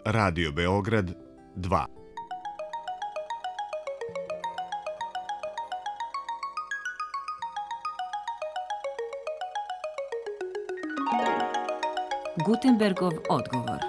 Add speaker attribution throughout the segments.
Speaker 1: Radio Beograd 2.
Speaker 2: Gutenbergov odgovor.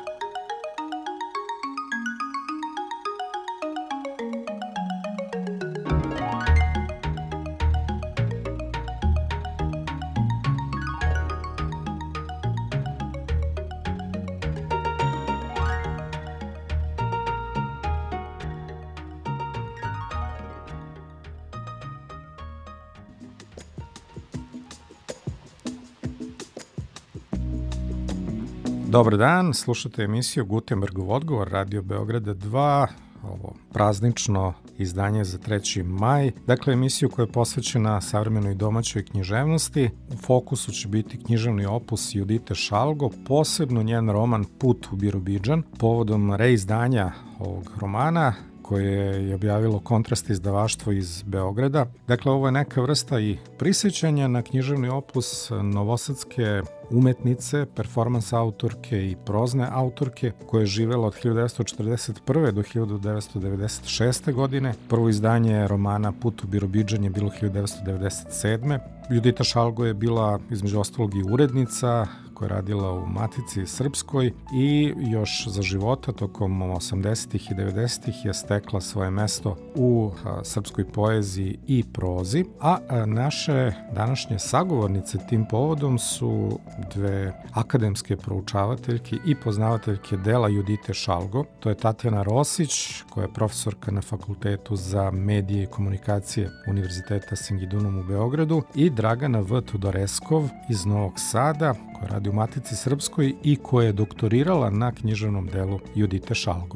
Speaker 3: Dobar dan, slušate emisiju Gutenbergov odgovor, Radio Beograda 2, ovo praznično izdanje za 3. maj. Dakle, emisiju koja je posvećena savremenoj domaćoj književnosti. U fokusu će biti književni opus Judite Šalgo, posebno njen roman Put u Birobidžan, povodom reizdanja ovog romana koje je objavilo Kontrast izdavaštvo iz Beograda. Dakle, ovo je neka vrsta i prisjećanja na književni opus novosadske umetnice, performans autorke i prozne autorke koja je živela od 1941. do 1996. godine. Prvo izdanje romana Put u Birobidžan je bilo 1997. Judita Šalgo je bila između ostalog i urednica koja je radila u Matici Srpskoj i još za života tokom 80. i 90. je stekla svoje mesto u srpskoj poeziji i prozi, a naše današnje sagovornice tim povodom su dve akademske proučavateljke i poznavateljke dela Judite Šalgo. To je Tatjana Rosić, koja je profesorka na Fakultetu za medije i komunikacije Univerziteta Singidunum u Beogradu, i Dragana V. Tudoreskov iz Novog Sada, koja radi u Matici Srpskoj i koja je doktorirala na književnom delu Judite Šalgo.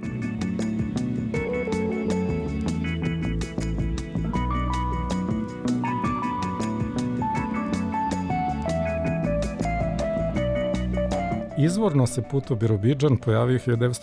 Speaker 3: Izvorno se Put u Birobidžan pojavio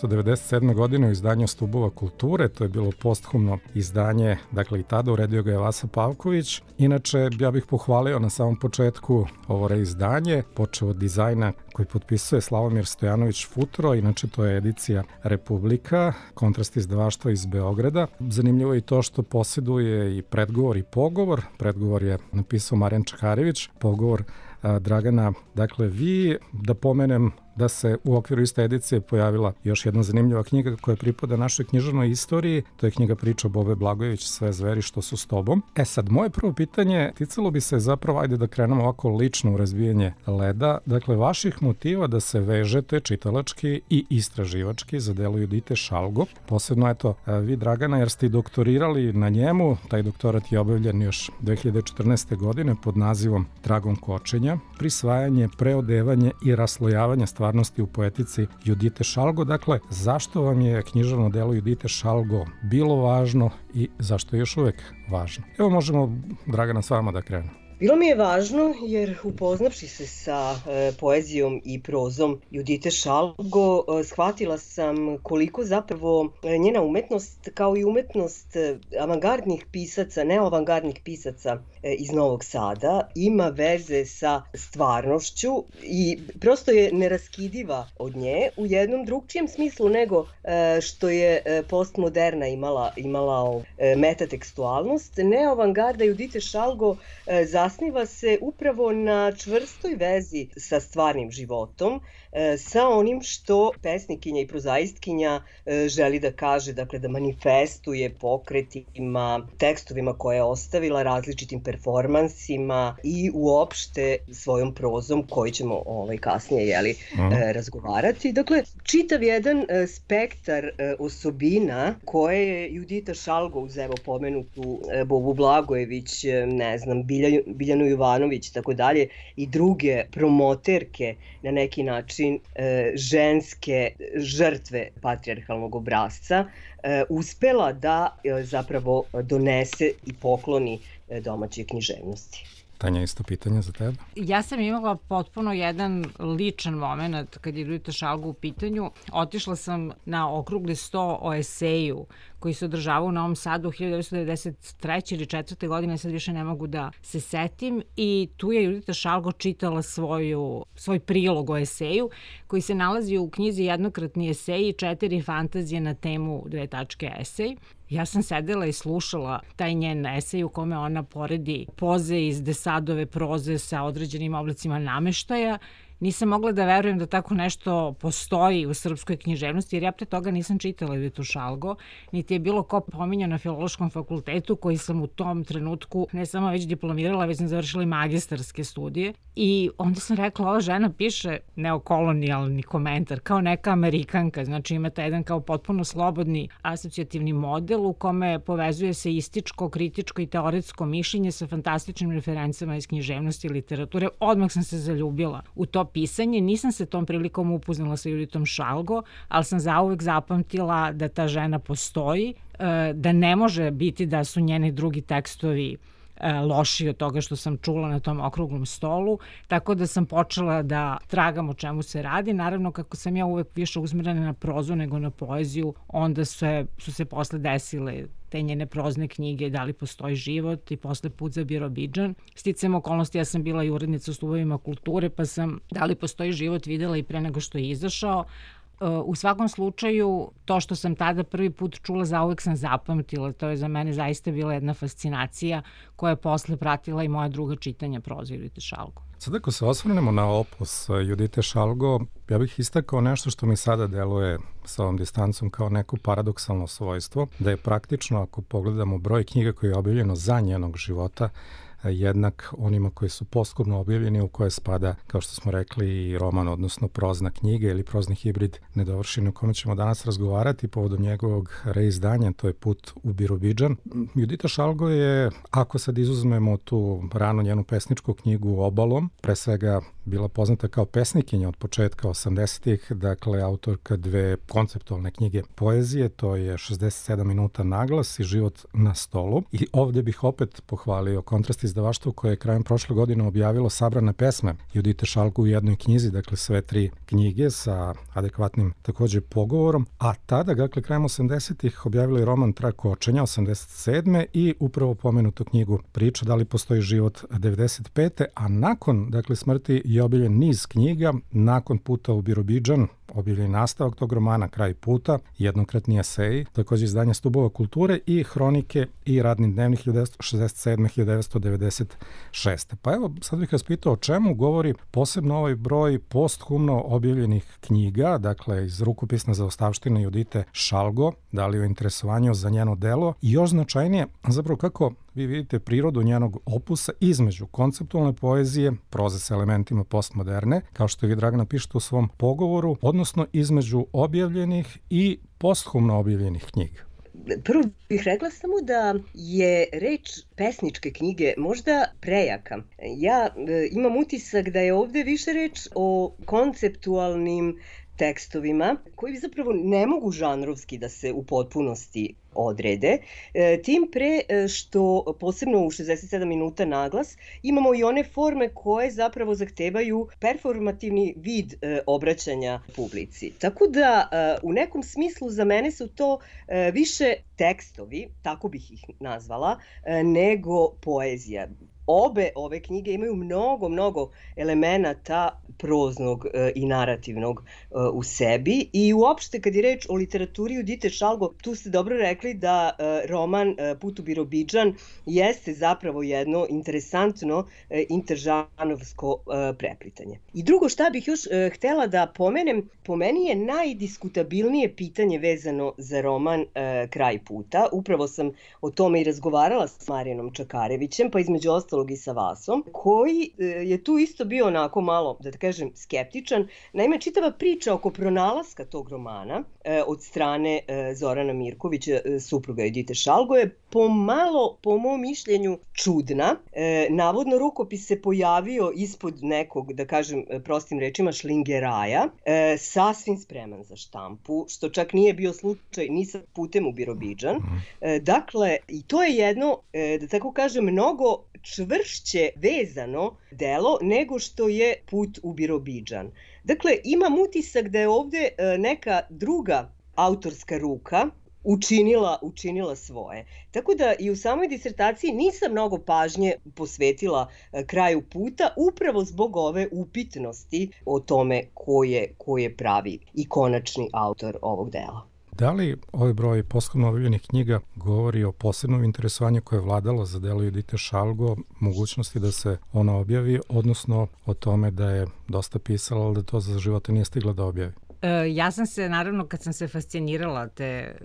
Speaker 3: 1997. godine u izdanju Stubova kulture, to je bilo posthumno izdanje, dakle i tada uredio ga je Vasa Pavković. Inače, ja bih pohvalio na samom početku ovo reizdanje, počeo od dizajna koji potpisuje Slavomir Stojanović Futro, inače to je edicija Republika, Kontrast izdavaštva iz Beograda. Zanimljivo je i to što posjeduje i predgovor i pogovor. Predgovor je napisao Marijan Čakarević, pogovor Dragana. Dakle, vi, da pomenem da se u okviru iste edicije pojavila još jedna zanimljiva knjiga koja pripada našoj književnoj istoriji, to je knjiga Priča Bobe Blagojević, Sve zveri što su s tobom. Sad, moje prvo pitanje ticalo bi se zapravo, ajde da krenemo ovako lično u razbijanje leda, dakle, vaših motiva da se vežete čitalački i istraživački za delo Judite Šalgo. Posebno, eto, vi, Dragana, jer ste i doktorirali na njemu, taj doktorat je obavljen još 2014. godine pod nazivom Tragom kočenja, prisvajanje, preodevanje i raslojavanje stvarnosti u poetici Judite Šalgo. Dakle, zašto vam je književno delo Judite Šalgo bilo važno i zašto je još uvek važno? Evo, možemo, Dragana, s vama da krenemo.
Speaker 4: Bilo mi je važno jer upoznavši se sa poezijom i prozom Judite Šalgo, shvatila sam koliko zapravo njena umetnost, kao i umetnost avangardnih pisaca, neoavangardnih pisaca iz Novog Sada, ima veze sa stvarnošću i prosto je neraskidiva od nje u jednom drugčijem smislu nego što je postmoderna imala metatekstualnost. Neoavangarda Judite Šalgo zasniva se upravo na čvrstoj vezi sa stvarnim životom, sa onim što pesnikinja i prozaistkinja želi da kaže, dakle da manifestuje pokretima, tekstovima koje je ostavila, različitim performansima i uopšte svojom prozom koji ćemo kasnije razgovarati. Dakle, čitav jedan spektar osobina koje je Judita Šalgo, uz evo pomenutu Bobu Blagojević, ne znam, Biljanu Jovanović, tako dalje, i druge promoterke na neki način ženske žrtve patrijarhalnog obrasca, uspela da zapravo donese i pokloni domaćoj književnosti.
Speaker 3: Tanja, isto pitanje za tebe.
Speaker 2: Ja sam imala potpuno jedan ličan moment kad je Judita Šalgo u pitanju. Otišla sam na okrugli sto o eseju koji se održavao u Novom Sadu 1993. ili 4. godine, sad više ne mogu da se setim, i tu je Judita Šalgo čitala svoj prilog o eseju koji se nalazi u knjizi Jednokratni eseji i 4 fantazije na temu esej. Ja sam sedela i slušala taj njen esej u kome ona poredi poze iz Desadove proze sa određenim oblicima nameštaja. Nisam mogla da verujem da tako nešto postoji u srpskoj književnosti, jer ja pre toga nisam čitala Juditu Šalgo, niti je bilo ko pominjao na Filološkom fakultetu, koji sam u tom trenutku ne samo već diplomirala, već sam završila i magistarske studije. I onda sam rekla, ova žena piše neokolonijalni komentar, kao neka Amerikanka, znači ima taj jedan kao potpuno slobodni asocijativni model u kome povezuje se ističko, kritičko i teoretsko mišljenje sa fantastičnim referencama iz književnosti i literature. Odmah sam se zaljubila u to pisanje. Nisam se tom prilikom upoznala sa Juditom Šalgo, ali sam zauvek zapamtila da ta žena postoji, da ne može biti da su njeni drugi tekstovi lošiji od toga što sam čula na tom okruglom stolu, tako da sam počela da tragam o čemu se radi. Naravno, kako sam ja uvek više usmerena na prozu nego na poeziju, onda su se posle desile te njene prozne knjige Da li postoji život i posle Put za Birobidžan. Sticajem okolnosti, ja sam bila i urednica u Stubovima kulture, pa sam Da li postoji život videla i pre nego što je izašao. U svakom slučaju, to što sam tada prvi put čula, zauvek sam zapamtila. To je za mene zaista bila jedna fascinacija koja je posle pratila i moja druga čitanja proze Judite Šalgo.
Speaker 3: Sad ako se osvrnemo na opus Judite Šalgo, ja bih istakao nešto što mi sada deluje sa ovom distancom kao neko paradoksalno svojstvo, da je praktično, ako pogledamo broj knjiga koji je objavljeno za njenog života, jednak onima koji su posthumno objavljeni, u koje spada, kao što smo rekli, i roman, odnosno prozna knjiga ili prozni hibrid Nedovršeni, o kome ćemo danas razgovarati povodom njegovog reizdanja, to je Put u Birobidžan. Judita Šalgo je, ako sad izuzmemo tu rano njenu pesničku knjigu Obalom, pre svega bila poznata kao pesnikinja od početka 80-ih, dakle autorka 2 konceptualne knjige poezije, to je 67 minuta naglas i Život na stolu. I ovdje bih opet pohvalio Kontrast izdavaštvo koje je krajem prošle godine objavilo sabrane pesme Judite Šalgo u jednoj knjizi, dakle sve 3 knjige sa adekvatnim takođe pogovorom, a tada, dakle krajem 80-ih objavilo je roman Trag kočenja 87. i upravo pomenutu knjigu Priča da li postoji život 95. A nakon, dakle, smrti je objavljen niz knjiga, nakon Puta u Birobidžan objavljen nastavak tog romana Kraj puta, Jednokratni eseji, takođe izdanje Stubova kulture i Hronike i Radni dnevnik 1967-1996. Pa evo, sad bih vas pitao o čemu govori posebno ovaj broj posthumno objavljenih knjiga, dakle iz rukopisne zaostavštine Judite Šalgo, da li o interesovanju za njeno delo i još značajnije, zapravo kako vi vidite prirodu njenog opusa između konceptualne poezije, proze sa elementima postmoderne, kao što vi, Dragana, pišete u svom pogovoru, odnosno između objavljenih i posthumno objavljenih knjiga.
Speaker 4: Prvo bih rekla samo da je reč pesničke knjige možda prejaka. Ja imam utisak da je ovde više reč o konceptualnim tekstovima koji zapravo ne mogu žanrovski da se u potpunosti odrede, tim pre što posebno u 67 minuta naglas imamo i one forme koje zapravo zahtevaju performativni vid obraćanja publici. Tako da u nekom smislu za mene su to više tekstovi, tako bih ih nazvala, nego poezija. Obe ove knjige imaju mnogo elemenata proznog i narativnog u sebi i uopšte kad je reč o literaturi Judite Šalgo, tu ste dobro rekli da roman Put u Birobidžan jeste zapravo jedno interesantno interžanovsko preplitanje. I drugo šta bih još htela da pomenem, po meni je najdiskutabilnije pitanje vezano za roman Kraj puta. Upravo sam o tome i razgovarala s Marijanom Čakarevićem, pa između ostalog i sa Vasom, koji je tu isto bio onako malo, da kažem, skeptičan. Naime, čitava priča oko pronalaska tog romana od strane Zorana Mirkovića, supruga Judite Šalgo, je pomalo, po mom mišljenju, čudna. Navodno, rukopis se pojavio ispod nekog, da kažem prostim rečima, šlingeraja, sasvim spreman za štampu, što čak nije bio slučaj ni sa Putem u Birobidžan. Dakle, i to je jedno, da tako kažem, mnogo čvršće vezano delo nego što je Put u Birobidžan. Dakle, imam utisak da je ovde neka druga autorska ruka učinila svoje. Tako da i u samoj disertaciji nisam mnogo pažnje posvetila kraju puta, upravo zbog ove upitnosti o tome ko je pravi i konačni autor ovog dela.
Speaker 3: Da li ovaj broj posthumno objavljenih knjiga govori o posebnom interesovanju koje je vladalo za delo Judite Šalgo, mogućnosti da se ona objavi, odnosno o tome da je dosta pisala, ali da to za života nije stigla da objavi?
Speaker 2: Ja sam se, naravno, kad sam se fascinirala te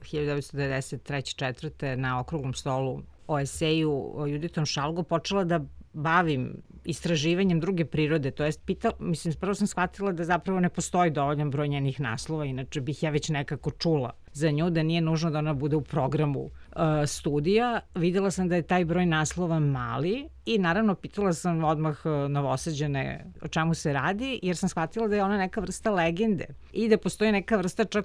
Speaker 2: 1993-4. na okruglom stolu o eseju o Juditom Šalgo, počela da bavim istraživanjem druge prirode, to jest prvo sam shvatila da zapravo ne postoji dovoljan broj njenih naslova, inače bih ja već nekako čula za nju, da nije nužno da ona bude u programu studija. Videla sam da je taj broj naslova mali i naravno pitala sam odmah Novosađane o čemu se radi, jer sam shvatila da je ona neka vrsta legende i da postoji neka vrsta čak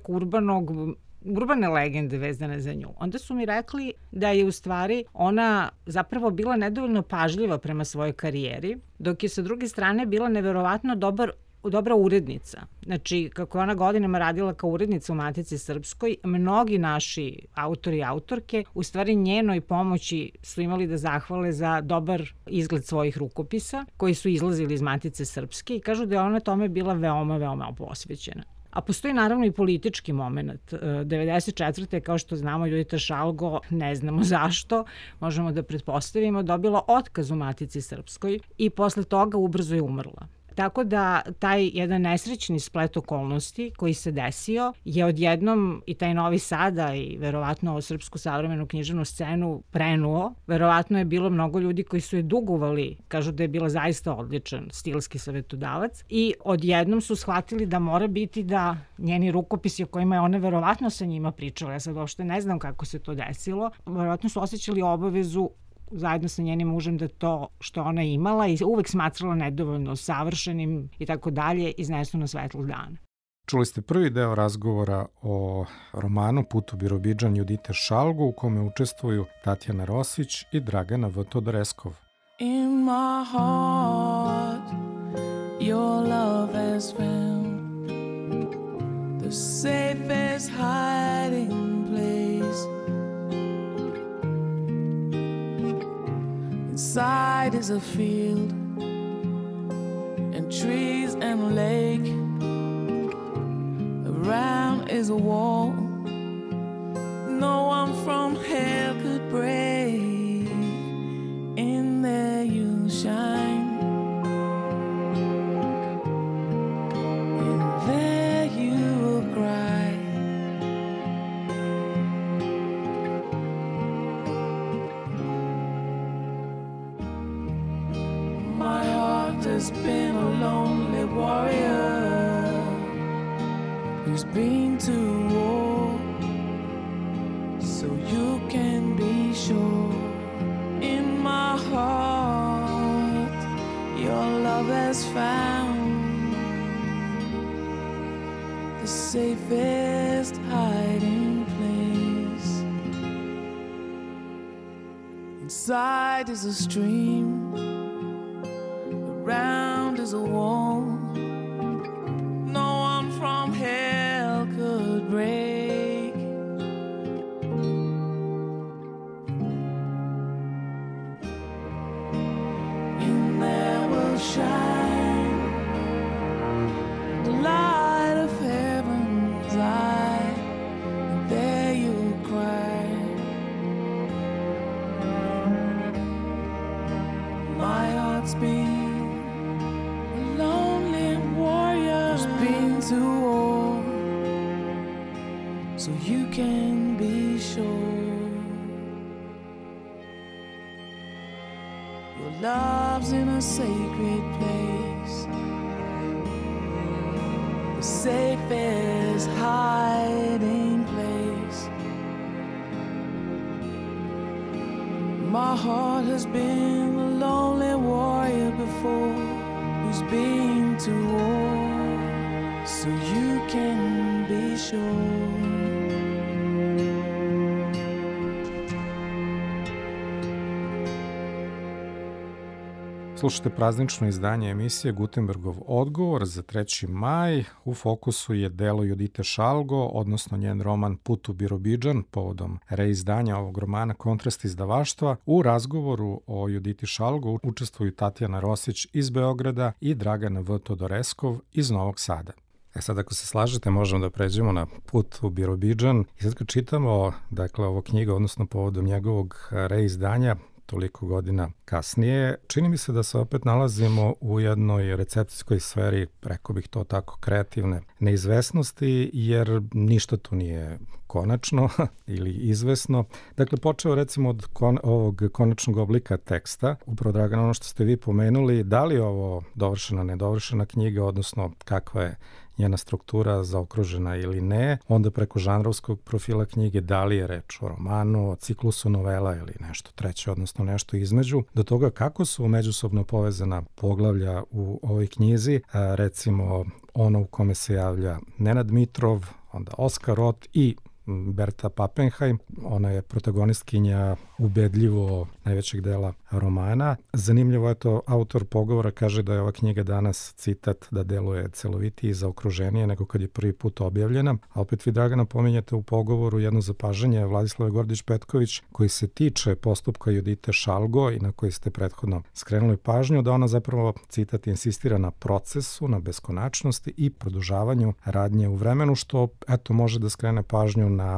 Speaker 2: urbane legende vezane za nju. Onda su mi rekli da je u stvari ona zapravo bila nedovoljno pažljiva prema svojoj karijeri, dok je sa druge strane bila neverovatno dobra urednica. Znači, kako je ona godinama radila kao urednica u Matici Srpskoj, mnogi naši autori i autorke u stvari njenoj pomoći su imali da zahvale za dobar izgled svojih rukopisa koji su izlazili iz Matice Srpske i kažu da je ona tome bila veoma, veoma posvećena. A postoji naravno i politički moment. 94. kao što znamo, Judita Šalgo, ne znamo zašto, možemo da pretpostavimo, dobila otkaz u Matici Srpskoj i posle toga ubrzo je umrla. Tako da taj jedan nesrećni splet okolnosti koji se desio je odjednom i taj Novi Sada i verovatno srpsku savremenu književnu scenu prenuo. Verovatno je bilo mnogo ljudi koji su je dugovali, kažu da je bila zaista odličan stilski savetodavac i odjednom su shvatili da mora biti da njeni rukopisi o kojima je ona verovatno sa njima pričala, ja sad uopšte ne znam kako se to desilo, verovatno su osjećali obavezu zajedno sa njenim mužem da to što ona imala i uvek smatrala nedovoljno savršenim i tako dalje iznesu na svetlo dana.
Speaker 3: Čuli ste prvi deo razgovora o romanu Put u Birobidžan Judite Šalgo u kome učestvuju Tatjana Rosić i Dragana V. Todoreskov.
Speaker 5: In my heart your love has found the safest hiding place. Inside is a field and trees and a lake. Around is a wall no one from hell could break. In there you shine, in there you will cry. My heart has been a lonely warrior who's been to war, so you can be sure. In my heart your love has found the safest hiding place. Inside is a stream, around is a wall no one from hell could break. In there will shine the light of heaven's eye, and there you'll cry. My heart's been to war, so you can be sure your love's in a sacred place, the safest hiding place. My heart has been a lonely warrior before, who's been to war, so you can be sure.
Speaker 3: Slušate praznično izdanje emisije Gutenbergov odgovor za 3. maj. U fokusu je delo Judite Šalgo, odnosno njen roman Put u Birobidžan, povodom reizdanja ovog romana Kontrast izdavaštva. U razgovoru o Juditi Šalgo učestvuju Tatjana Rosić iz Beograda i Dragana V. Todoreskov iz Novog Sada. Sad ako se slažete možemo da pređemo na Put u Birobidžan. I sad kad čitamo, dakle, ovo knjiga, odnosno povodom njegovog reizdanja, toliko godina kasnije, čini mi se da se opet nalazimo u jednoj recepcijskoj sferi, rekao bih to tako, kreativne neizvesnosti, jer ništa tu nije konačno ili izvesno. Dakle, počeo recimo od ovog konačnog oblika teksta. Upravo, Dragana, ono što ste vi pomenuli, da li je ovo dovršena, nedovršena knjiga, odnosno kakva je njena struktura zaokružena ili ne, onda preko žanrovskog profila knjige, da li je reč o romanu, o ciklusu novela ili nešto treće, odnosno nešto između, do toga kako su međusobno povezana poglavlja u ovoj knjizi, recimo ono u kome se javlja Nenad Mitrov, onda Oskar Rot i Berta Pappenheim, ona je protagonistkinja ubedljivo najvećeg dela romana. Zanimljivo je to, autor pogovora kaže da je ova knjiga danas, citat, da deluje celovitije i zaokruženije nego kad je prvi put objavljena. A opet vi, Dragana, pominjete u pogovoru jedno zapažanje Vladislave Gordić-Petković koji se tiče postupka Judite Šalgo i na koji ste prethodno skrenuli pažnju, da ona zapravo, citat, insistira na procesu, na beskonačnosti i produžavanju radnje u vremenu, što eto može da skrene pažnju na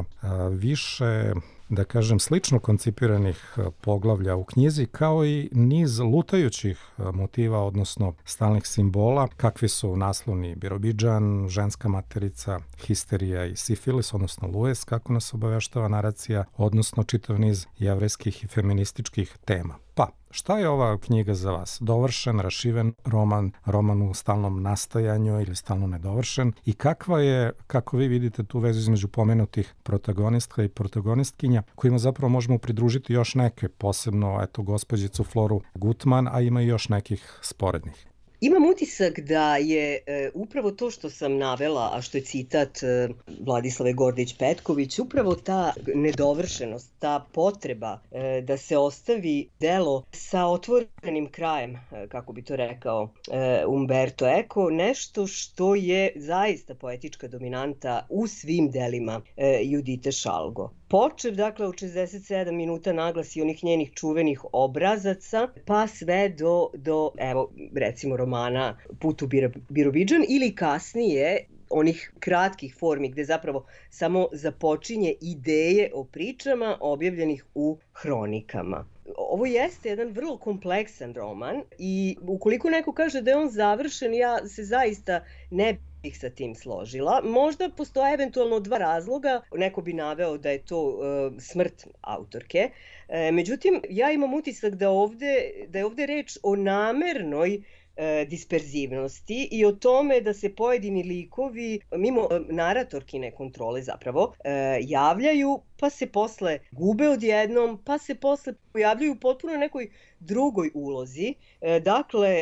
Speaker 3: više, da kažem, slično koncipiranih poglavlja u knjizi, kao i niz lutajućih motiva, odnosno stalnih simbola, kakvi su naslovni Birobidžan, ženska materica, histerija i sifilis, odnosno lues, kako nas obaveštava naracija, odnosno čitav niz jevrejskih i feminističkih tema. Pa, šta je ova knjiga za vas? Dovršen, rašiven roman u stalnom nastajanju ili stalno nedovršen? I kakva je, kako vi vidite tu vezu između pomenutih protagonistka i protagonistkinja, kojima zapravo možemo pridružiti još neke, posebno, eto, gospođicu Floru Gutman, a ima i još nekih sporednih?
Speaker 4: Imam utisak da je upravo to što sam navela, a što je citat Vladislave Gordić-Petković, upravo ta nedovršenost, ta potreba da se ostavi delo sa otvorenim krajem, kako bi to rekao Umberto Eco, nešto što je zaista poetička dominanta u svim delima Judite Šalgo. Počev, dakle, od 67 minuta naglasi onih njenih čuvenih obrazaca, pa sve do evo, recimo, romana Put u Birobidžan ili kasnije onih kratkih formi gde zapravo samo započinje ideje o pričama objavljenih u hronikama. Ovo jeste jedan vrlo kompleksan roman i ukoliko neko kaže da je on završen, ja se zaista ne bih sa tim složila. Možda postoje eventualno dva razloga. Neko bi naveo da je to smrt autorke. Međutim, ja imam utisak da je ovde reč o namernoj disperzivnosti i o tome da se pojedini likovi mimo naratorkine kontrole zapravo javljaju, pa se posle gube odjednom, pa se posle pojavljaju u potpuno nekoj drugoj ulozi. Dakle,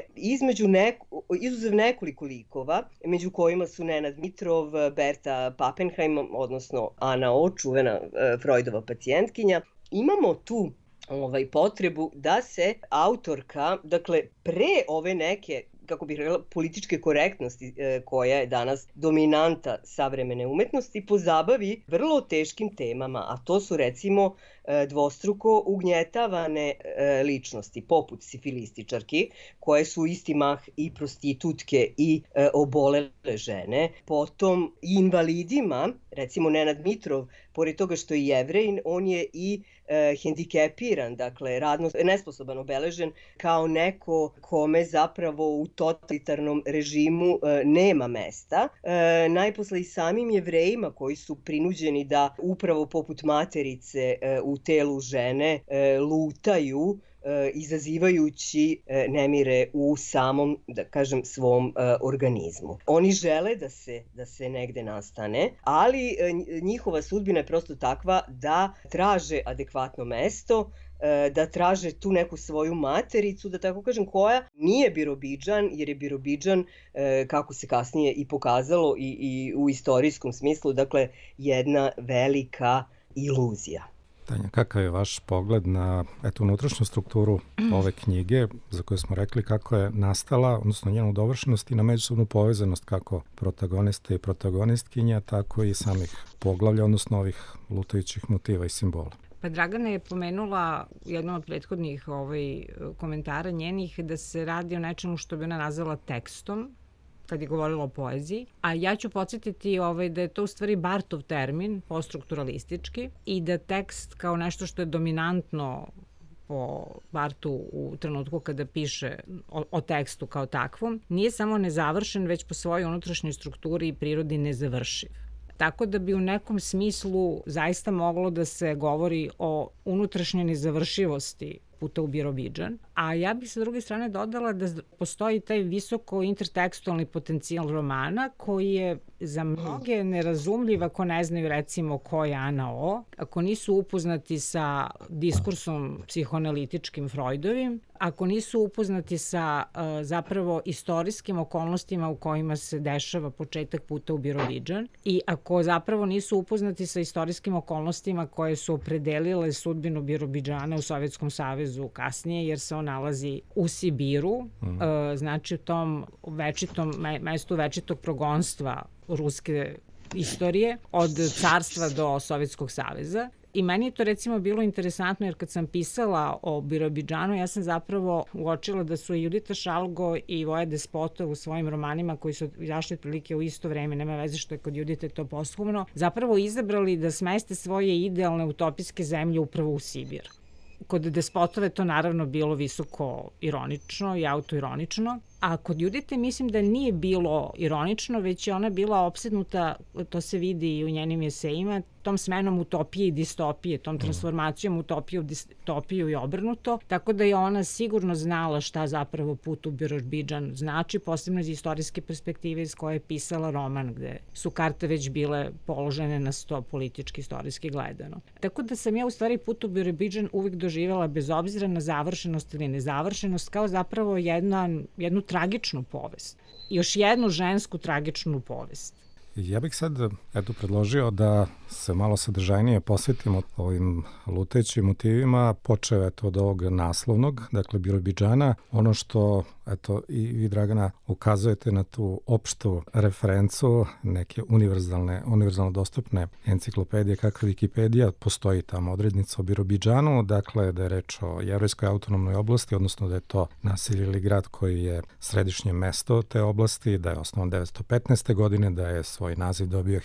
Speaker 4: izuzev nekoliko likova, među kojima su Nenad Mitrov, Berta Pappenheim, odnosno Ana O, čuvena Freudova pacijentkinja, imamo tu potrebu da se autorka, dakle, pre ove neke, kako bih rekla, političke korektnosti koja je danas dominanta savremene umetnosti, pozabavi vrlo teškim temama, a to su recimo dvostruko ugnjetavane ličnosti, poput sifilističarki, koje su isti mah i prostitutke i obolele žene, potom i invalidima, recimo Nenad Mitrov, pored toga što je Jevrejin, on je i hendikepiran, dakle radno nesposoban, obeležen kao neko kome zapravo u totalitarnom režimu nema mesta. Najposle i samim Jevrejima koji su prinuđeni da upravo poput materice u telu žene lutaju, izazivajući nemire u samom, da kažem, svom organizmu. Oni žele da se negde nastane, ali njihova sudbina je prosto takva da traže adekvatno mesto, da traže tu neku svoju matericu, da tako kažem, koja nije Birobidžan, jer je Birobidžan, kako se kasnije i pokazalo i u istorijskom smislu, dakle, jedna velika iluzija.
Speaker 3: Tanja, kakav je vaš pogled na unutrašnju strukturu ove knjige za koju smo rekli kako je nastala, odnosno njenu dovršenost i na međusobnu povezanost kako protagonista i protagonistkinja, tako i samih poglavlja, odnosno ovih lutajućih motiva i simbola?
Speaker 2: Pa Dragana je pomenula u jednom od prethodnih komentara njenih da se radi o nečemu što bi ona nazvala tekstom, kad je govorila o poeziji, a ja ću podsjetiti da je to u stvari Bartov termin, poststrukturalistički, i da tekst kao nešto što je dominantno po Bartu u trenutku kada piše o tekstu kao takvom, nije samo nezavršen, već po svojoj unutrašnjoj strukturi i prirodi nezavršiv. Tako da bi u nekom smislu zaista moglo da se govori o unutrašnjoj nezavršivosti Puta u Birobidžan, a ja bih sa druge strane dodala da postoji taj visoko intertekstualni potencijal romana koji je za mnoge nerazumljiv ako ne znaju recimo ko je Ana O, ako nisu upoznati sa diskursom psihoanalitičkim Freudovim, ako nisu upoznati sa zapravo istorijskim okolnostima u kojima se dešava početak Puta u Birobidžan i ako zapravo nisu upoznati sa istorijskim okolnostima koje su opredelile sudbinu Birobidžana u Sovjetskom savezu kasnije, jer se on nalazi u Sibiru, znači u tom mestu večitog progonstva ruske istorije, od carstva do Sovjetskog saveza. I meni je to recimo bilo interesantno jer kad sam pisala o Birobidžanu, ja sam zapravo uočila da su i Judita Šalgo i Voja Despotov u svojim romanima koji su izašli otprilike u isto vreme, nema veze što je kod Judite to posthumno, zapravo izabrali da smeste svoje idealne utopijske zemlje upravo u Sibir. Kod Despotove to naravno bilo visoko ironično i autoironično, a kod Judite mislim da nije bilo ironično, već je ona bila opsednuta, to se vidi i u njenim esejima, tom smenom utopije i distopije, tom transformacijom utopije u distopiju i obrnuto, tako da je ona sigurno znala šta zapravo Put u Birobidžan znači, posebno iz istorijske perspektive iz koje je pisala roman, gde su karte već bile položene na sto politički, istorijski gledano. Tako da sam ja u stvari Put u Birobidžan uvijek doživjela bez obzira na završenost ili nezavršenost kao zapravo jednu tragičnu povest. Još jednu žensku tragičnu povest.
Speaker 3: Ja bih sad predložio da se malo sadržajnije posvetimo ovim lutajućim motivima, počeo od ovog naslovnog, dakle Birobidžana. Ono što i vi, Dragana, ukazujete na tu opštu referencu, neke univerzalno dostupne enciklopedije kakva Wikipedija, postoji tamo odrednica o Birobidžanu, dakle da je reč o jevrejskoj autonomnoj oblasti, odnosno da je to naselje ili grad koji je središnje mesto te oblasti, da je osnovan 1915. godine, da je svoj naziv dobio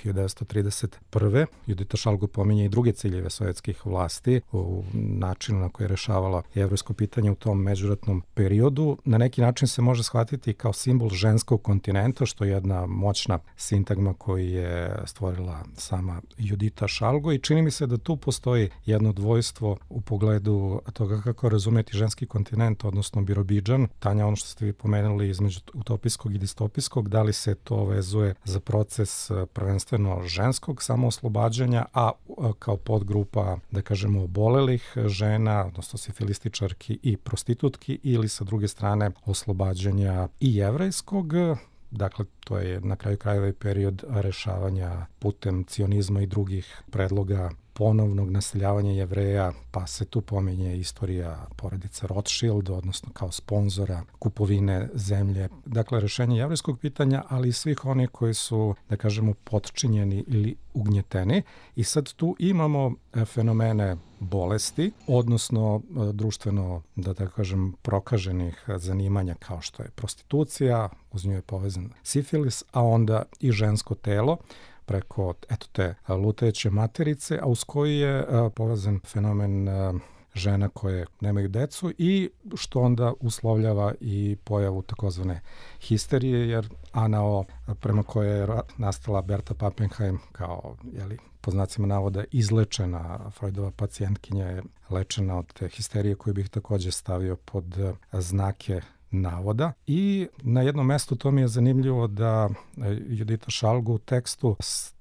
Speaker 3: 1931. Judita Šalgo pominje i druge ciljeve sovjetskih vlasti u načinu na koji je rešavala jevrejsko pitanje u tom međuratnom periodu. Na neki način se može shvatiti kao simbol ženskog kontinenta, što je jedna moćna sintagma koju je stvorila sama Judita Šalgo i čini mi se da tu postoji jedno dvojstvo u pogledu toga kako razumjeti ženski kontinent, odnosno Birobidžan. Tanja, ono što ste vi pomenuli između utopijskog i distopijskog, da li se to vezuje za proces prvenstveno ženskog samooslobađanja, a kao podgrupa, da kažemo, obolelih žena, odnosno sifilističarki i prostitutki, ili sa druge strane oslobađanja i jevrejskog. Dakle, to je na kraju krajeva i period rešavanja putem cionizma i drugih predloga ponovnog naseljavanja Jevreja, pa se tu pominje istorija porodice Rothschild, odnosno kao sponzora kupovine zemlje. Dakle, rešenje jevrejskog pitanja, ali i svih onih koji su, da kažemo, potčinjeni ili ugnjeteni. I sad tu imamo fenomene bolesti, odnosno društveno, da tako kažem, prokaženih zanimanja kao što je prostitucija, uz nju je povezan sifilis, a onda i žensko telo, preko te lutajuće materice, a uz koji je povezan fenomen žena koje nemaju decu i što onda uslovljava i pojavu takozvane histerije, jer Ana O, prema kojoj je nastala Berta Pappenheim kao, po znacima navoda, izlečena Freudova pacijentkinja, je lečena od te histerije koju bih takođe stavio pod znake navoda. I na jednom mestu to mi je zanimljivo da Judita Šalgo u tekstu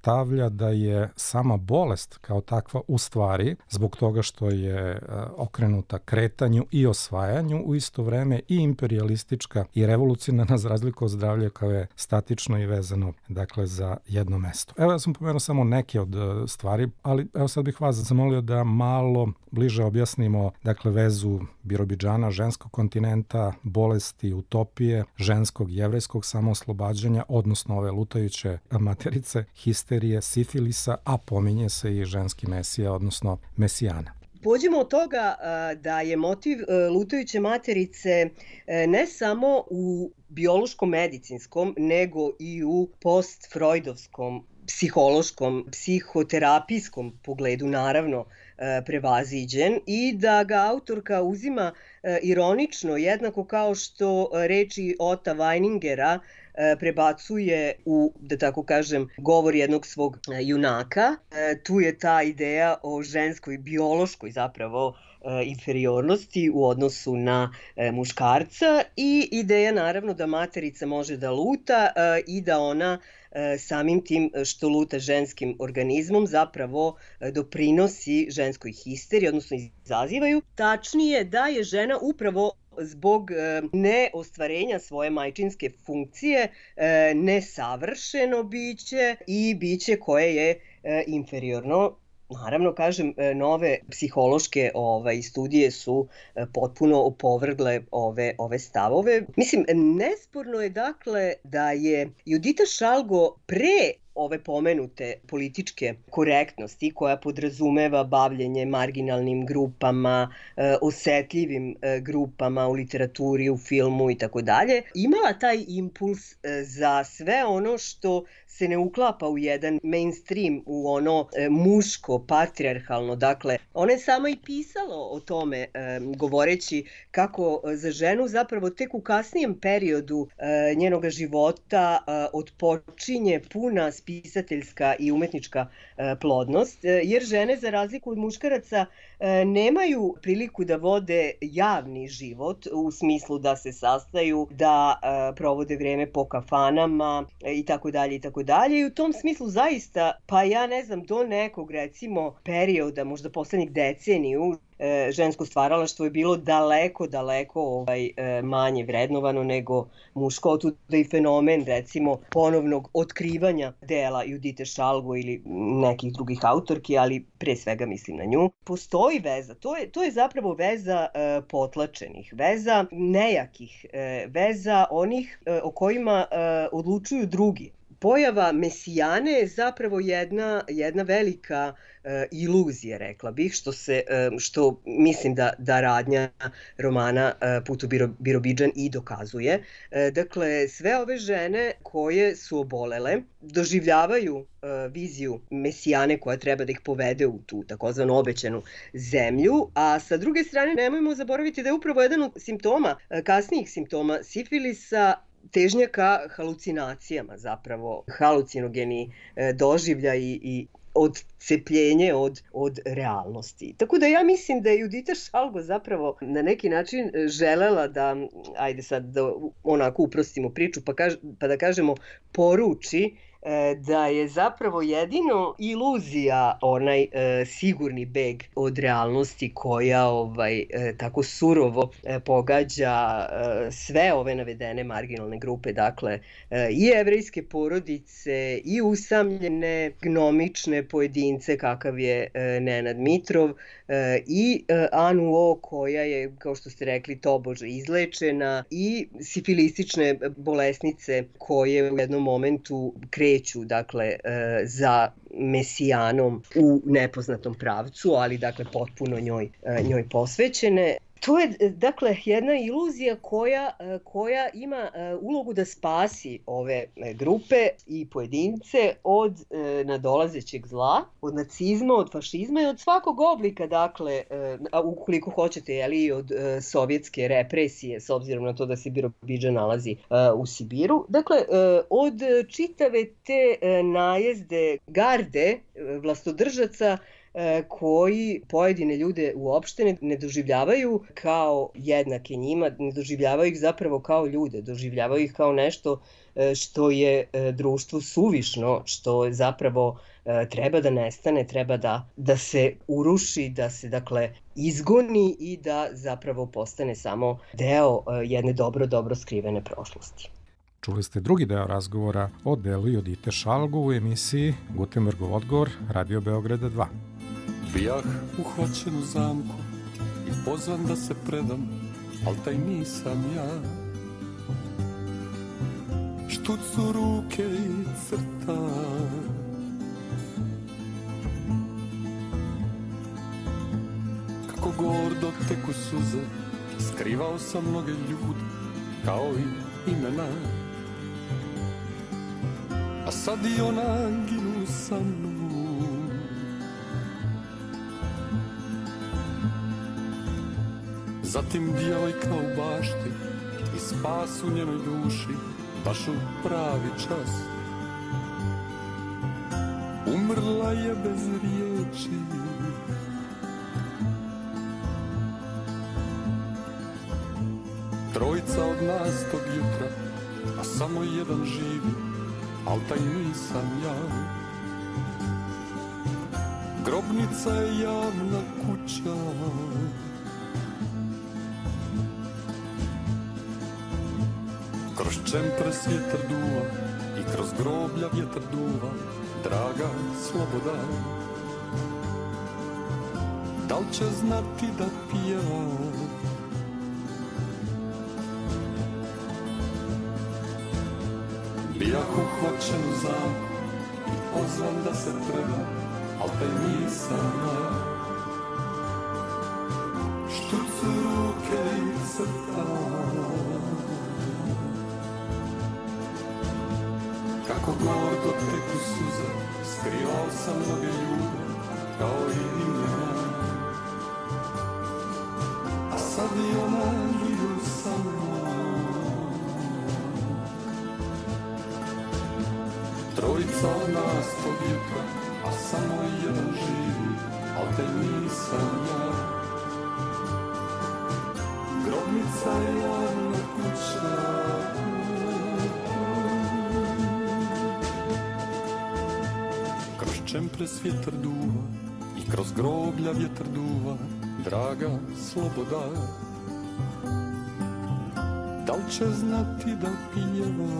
Speaker 3: pretpostavlja da je sama bolest kao takva u stvari, zbog toga što je okrenuta kretanju i osvajanju, u isto vreme i imperialistička i revolucionarna, za razliku od zdravlja kao je statično i vezano, dakle, za jedno mesto. Evo, ja sam pomenuo samo neke od stvari, ali evo sad bih vas zamolio da malo bliže objasnimo, dakle, vezu Birobidžana, ženskog kontinenta, bolesti, utopije, ženskog jevrejskog samooslobađanja, odnosno ove lutajuće materice, histerije, sifilisa, a pominje se i ženski mesija, odnosno mesijana.
Speaker 4: Pođemo od toga da je motiv lutajuće materice ne samo u biološko-medicinskom, nego i u post-freudovskom, psihološkom, psihoterapijskom pogledu, naravno, prevaziđen i da ga autorka uzima ironično, jednako kao što reči Ota Weiningera prebacuje u, da tako kažem, govor jednog svog junaka. Tu je ta ideja o ženskoj, biološkoj zapravo inferiornosti u odnosu na muškarca i ideja naravno da materica može da luta i da ona samim tim što luta ženskim organizmom zapravo doprinosi ženskoj histeriji, odnosno izazivaju. Tačnije da je žena upravo zbog neostvarenja svoje majčinske funkcije nesavršeno biće i biće koje je inferiorno. Naravno, kažem, nove psihološke studije su potpuno opovrgle ove stavove. Mislim, nesporno je dakle da je Judita Šalgo pre ove pomenute političke korektnosti koja podrazumeva bavljenje marginalnim grupama, osetljivim grupama u literaturi, u filmu i tako dalje, imala taj impuls za sve ono što se ne uklapa u jedan mainstream, u ono muško, patrijarhalno. Dakle, ona je sama i pisala o tome, govoreći kako za ženu zapravo tek u kasnijem periodu njenoga života otpočinje puna pisateljska i umetnička plodnost, jer žene, za razliku od muškaraca, nemaju priliku da vode javni život u smislu da se sastaju, da provode vreme po kafanama i tako dalje i tako dalje. I u tom smislu zaista, pa ja ne znam, do nekog recimo perioda, možda poslednjih deceniju, žensko stvaralaštvo je bilo daleko manje vrednovano nego muško. Otuda i fenomen recimo ponovnog otkrivanja dela Judite Šalgo ili nekih drugih autorki, ali pre svega mislim na nju. Postoji veza, to je zapravo veza potlačenih, veza nejakih, veza onih o kojima odlučuju drugi. Pojava mesijane je zapravo jedna velika iluzija, rekla bih, što mislim da radnja romana Put u Birobidžan i dokazuje. Dakle, sve ove žene koje su obolele doživljavaju viziju mesijane koja treba da ih povede u tu takozvanu obećanu zemlju, a sa druge strane nemojmo zaboraviti da je upravo jedan od simptoma, kasnijih simptoma sifilisa, težnja ka halucinacijama, zapravo halucinogeni doživljaj i odcepljenje od realnosti. Tako da ja mislim da je Judita Šalgo zapravo na neki način želela da, ajde sad da onako uprostimo priču pa da kažemo, poruči da je zapravo jedino iluzija onaj sigurni beg od realnosti koja tako surovo pogađa sve ove navedene marginalne grupe, dakle i jevrejske porodice, i usamljene gnomične pojedince kakav je Nenad Mitrov, i Anu O koja je, kao što ste rekli, tobože izlečena, i sifilistične bolesnice koje u jednom momentu kreću, dakle, za mesijanom u nepoznatom pravcu, ali dakle potpuno njoj posvećene. To je, dakle, jedna iluzija koja ima ulogu da spasi ove grupe i pojedince od nadolazećeg zla, od nacizma, od fašizma i od svakog oblika, dakle, ukoliko hoćete, i od sovjetske represije, s obzirom na to da se Birobidžan nalazi u Sibiru. Dakle, od čitave te najezde garde vlastodržaca koji pojedine ljude uopšte ne doživljavaju kao jednake njima, ne doživljavaju ih zapravo kao ljude, doživljavaju ih kao nešto što je društvu suvišno, što zapravo treba da nestane, treba da se uruši, da se dakle izgoni i da zapravo postane samo deo jedne dobro skrivene prošlosti.
Speaker 3: Čuli ste drugi deo razgovora o delu Judite Šalgo u emisiji Gutenbergov odgovor Radio Beograda 2.
Speaker 6: Bijah uhvaćen u zamku i pozvan da se predam, al taj nisam ja. Štucu ruke i crta, kako gordo teku suze, skrivao sam mnoge ljude, kao i imena. A sad i ona ginu sa mnom. Zatim djevojka u bašti i spas u njenoj duši, baš u pravi čas. Umrla je bez riječi. Trojica od nas tog jutra, a samo jedan živi, al taj nisam ja. Grobnica je javna kuća, kroz čempre vjetar duva i kroz groblja vjetar duva, draga sloboda. Da li će znati da pjeva? Bijah uhvaćen u zamku i pozvan da se predam, al taj nisam ja. Štucu ruke i crta, kako gordo teku suze, skrivao sam mnoge ljude, kao i imena. A sad i ona idu sa mnom. Trojica od nas tog jutra, a samo jedan živi, al taj nisam ja. Grobnica je javna kuća, čempres vjetar duva i kroz groblja vjetar duva, draga sloboda. Da li će znati da pjeva?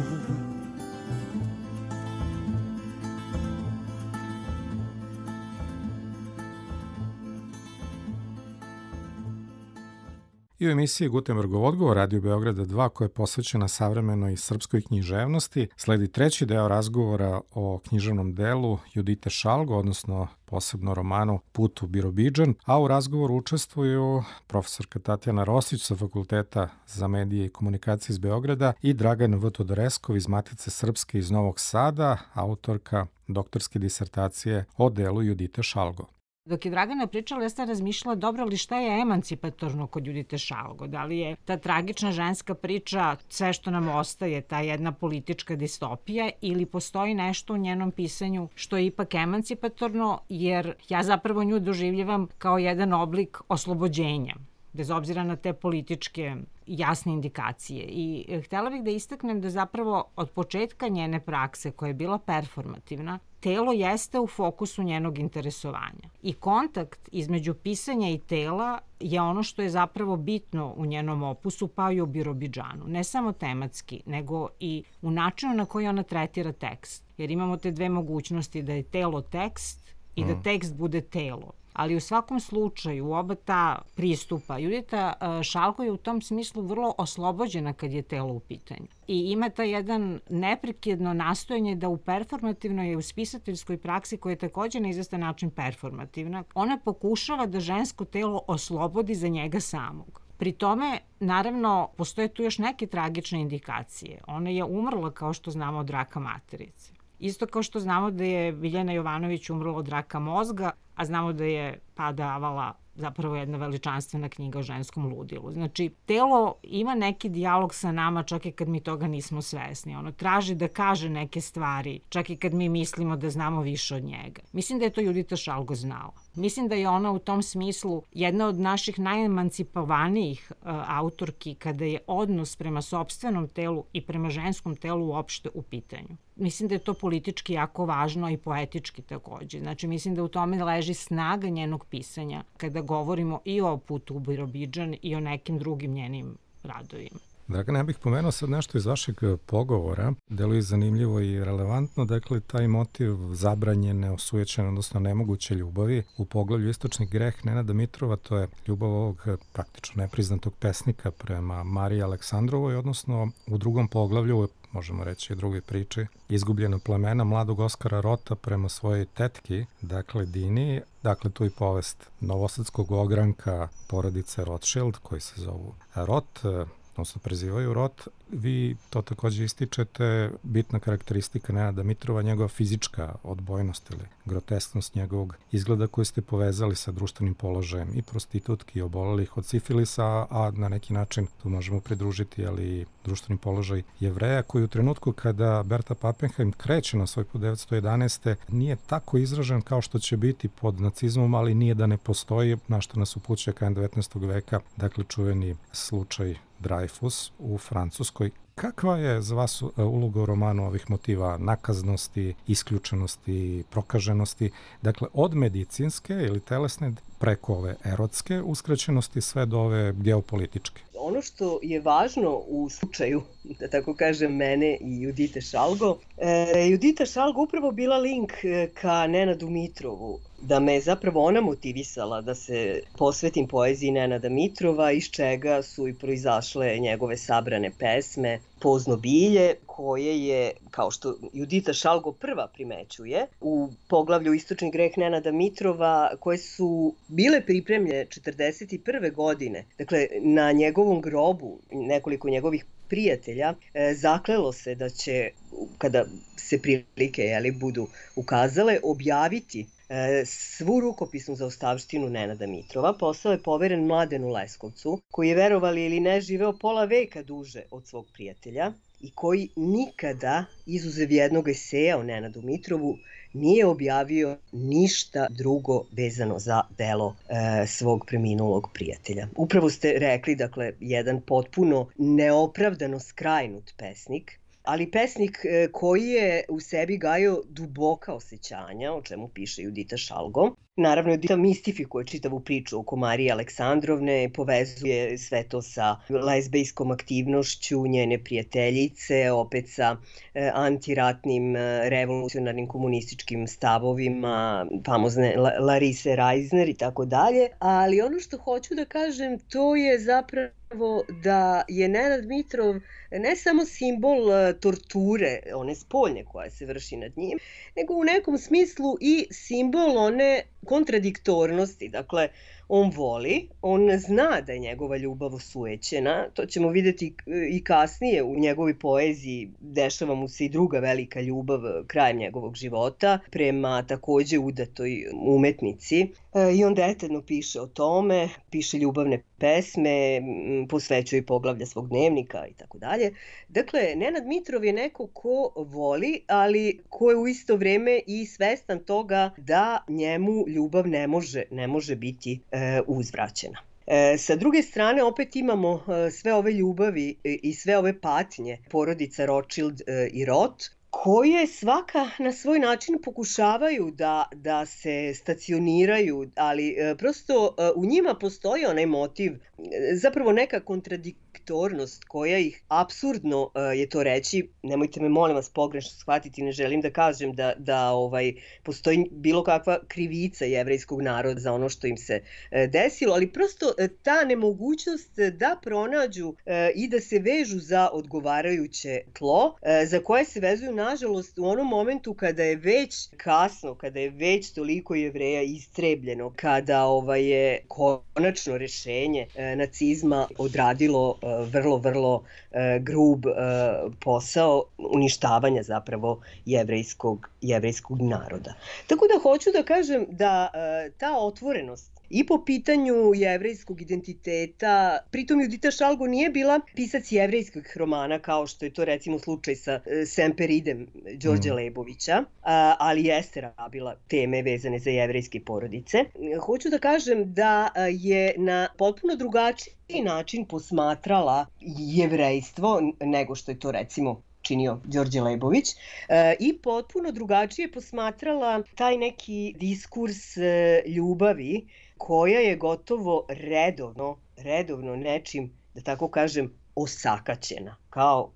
Speaker 3: I u emisiji Gutenbergov odgovor Radio Beograda 2, koja je posvećena savremenoj srpskoj književnosti, sledi treći deo razgovora o književnom delu Judite Šalgo, odnosno posebno romanu Put u Birobidžan, a u razgovoru učestvuju profesorka Tatjana Rosić sa Fakulteta za medije i komunikacije iz Beograda i Dragan V. Todoreskov iz Matice Srpske iz Novog Sada, autorka doktorske disertacije o delu Judite Šalgo.
Speaker 2: Dok je Dragana pričala, ja sam razmišljala, dobro, ali šta je emancipatorno kod Judite Šalgo? Da li je ta tragična ženska priča sve što nam ostaje, ta jedna politička distopija, ili postoji nešto u njenom pisanju što je ipak emancipatorno, jer ja zapravo nju doživljavam kao jedan oblik oslobođenja, bez obzira na te političke jasne indikacije. I htjela bih da istaknem da zapravo od početka njene prakse, koja je bila performativna, telo jeste u fokusu njenog interesovanja. I kontakt između pisanja i tela je ono što je zapravo bitno u njenom opusu, pa i u Birobidžanu. Ne samo tematski, nego i u načinu na koji ona tretira tekst. Jer imamo te dve mogućnosti, da je telo tekst i da tekst bude telo. Ali u svakom slučaju, u oba ta pristupa, Judita Šalgo je u tom smislu vrlo oslobođena kad je telo u pitanju. I ima ta jedan neprekidno nastojanje da u performativnoj i u spisateljskoj praksi, koja je također na izvestan način performativna, ona pokušava da žensko telo oslobodi za njega samog. Pri tome, naravno, postoje tu još neke tragične indikacije. Ona je umrla, kao što znamo, od raka materice. Isto kao što znamo da je Biljana Jovanović umrla od raka mozga, a znamo da je padavala zapravo jedna veličanstvena knjiga o ženskom ludilu. Znači, telo ima neki dijalog sa nama čak i kad mi toga nismo svesni. Ono traži da kaže neke stvari, čak i kad mi mislimo da znamo više od njega. Mislim da je to Judita Šalgo znala. Mislim da je ona u tom smislu jedna od naših najemancipovanijih autorki kada je odnos prema sopstvenom telu i prema ženskom telu uopšte u pitanju. Mislim da je to politički jako važno i poetički takođe. Znači, mislim da u tome leži snaga njenog pisanja kada govorimo i o putu u Birobiđan i o nekim drugim njenim radovima.
Speaker 3: Dragana, ja bih pomenuo sad nešto iz vašeg pogovora, deluje zanimljivo i relevantno, dakle taj motiv zabranjene, osujećene, odnosno nemoguće ljubavi u poglavlju Istočni greh Nenada Mitrova, to je ljubav ovog praktično nepriznatog pesnika prema Mariji Aleksandrovoj, odnosno u drugom poglavlju, možemo reći i drugoj priči, Izgubljena plemena mladog Oskara Rota prema svojoj tetki, dakle Dini, dakle tu i povest novosadskog ogranka porodice Rothschild, koji se zovu Rot, odnosno prezivaju Rot. Vi to takođe ističete, bitna karakteristika Nenada Mitrova, njegova fizička odbojnost ili grotesknost njegovog izgleda koju ste povezali sa društvenim položajem i prostitutki i obolelih od sifilisa, a na neki način tu možemo pridružiti ali društveni položaj Jevreja, koji u trenutku kada Berta Pappenheim kreće na svoj put 1911. nije tako izražen kao što će biti pod nacizmom, ali nije da ne postoji, na što nas upućuje krajem 19. veka, dakle čuveni slučaj Dreyfus u Francuskoj. Kakva je za vas uloga u romanu ovih motiva nakaznosti, isključenosti, prokaženosti, dakle od medicinske ili telesne preko ove erotske uskraćenosti sve do ove geopolitičke?
Speaker 4: Ono što je važno u slučaju, da tako kažem, mene i Judite Šalgo, Judita Šalgo upravo bila link ka Nenadu Mitrovu, da me zapravo ona motivisala da se posvetim poeziji Nenada Mitrova, iz čega su i proizašle njegove sabrane pesme Pozno bilje, koje je, kao što Judita Šalgo prva primećuje, u poglavlju Istočni greh Nenada Mitrova, koje su bile pripremljene 1941. godine. Dakle, na njegovom grobu nekoliko njegovih prijatelja zaklelo se da će, kada se prilike budu ukazale, objaviti svu rukopisnu zaostavštinu Nenada Mitrova. Posao je poveren Mladenu Leskovcu, koji je, verovali ili ne, živeo pola veka duže od svog prijatelja i koji nikada, izuzev jednog eseja o Nenadu Mitrovu, nije objavio ništa drugo vezano za delo svog preminulog prijatelja. Upravo ste rekli, dakle, jedan potpuno neopravdano skrajnut pesnik, ali pesnik koji je u sebi gajio duboka osjećanja, o čemu piše Judita Šalgo. Naravno, Judita mistifikuje čitavu priču oko Marije Aleksandrovne, povezuje sve to sa lezbejskom aktivnošću njene prijateljice, opet sa antiratnim revolucionarnim komunističkim stavovima, famozne Larise Reisner i tako dalje. Ali ono što hoću da kažem, to je zapravo da je Nenad Mitrov ne samo simbol torture, one spoljne koja se vrši nad njim, nego u nekom smislu i simbol one kontradiktornosti. Dakle, on voli, on zna da je njegova ljubav osujećena, to ćemo videti i kasnije u njegovoj poeziji, dešava mu se i druga velika ljubav krajem njegovog života prema takođe udatoj umetnici i on detaljno piše o tome, piše ljubavne pesme, posvećuje poglavlja svog dnevnika i tako dalje. Dakle, Nenad Mitrov je neko ko voli, ali ko je u isto vreme i svestan toga da njemu ljubav ne može biti uzvraćena. Sa druge strane, opet imamo sve ove ljubavi i sve ove patnje porodica Rothschild i Roth, koje svaka na svoj način pokušavaju da se stacioniraju, ali prosto u njima postoji onaj motiv, zapravo neka kontradiktornost koja ih, apsurdno je to reći, nemojte me molim vas pogrešno shvatiti, ne želim da kažem da postoji bilo kakva krivica jevrejskog naroda za ono što im se desilo, ali prosto ta nemogućnost da pronađu i da se vežu za odgovarajuće tlo, za koje se vezuju nažalost u onom momentu kada je već kasno, kada je već toliko Jevreja istrebljeno, kada je konačno rešenje nacizma odradilo vrlo grub posao uništavanja zapravo jevrejskog naroda. Tako da hoću da kažem da ta otvorenost i po pitanju jevrejskog identiteta, pritom Judita Šalgo nije bila pisac jevrejskih romana kao što je to recimo slučaj sa Semperidem Đorđa Lebovića, ali jeste rabila teme vezane za jevrejske porodice. Hoću da kažem da je na potpuno drugačiji način posmatrala jevrejstvo nego što je to recimo činio Đorđe Lebović i potpuno drugačije posmatrala taj neki diskurs ljubavi koja je gotovo redovno nečim, da tako kažem, osakaćena, kao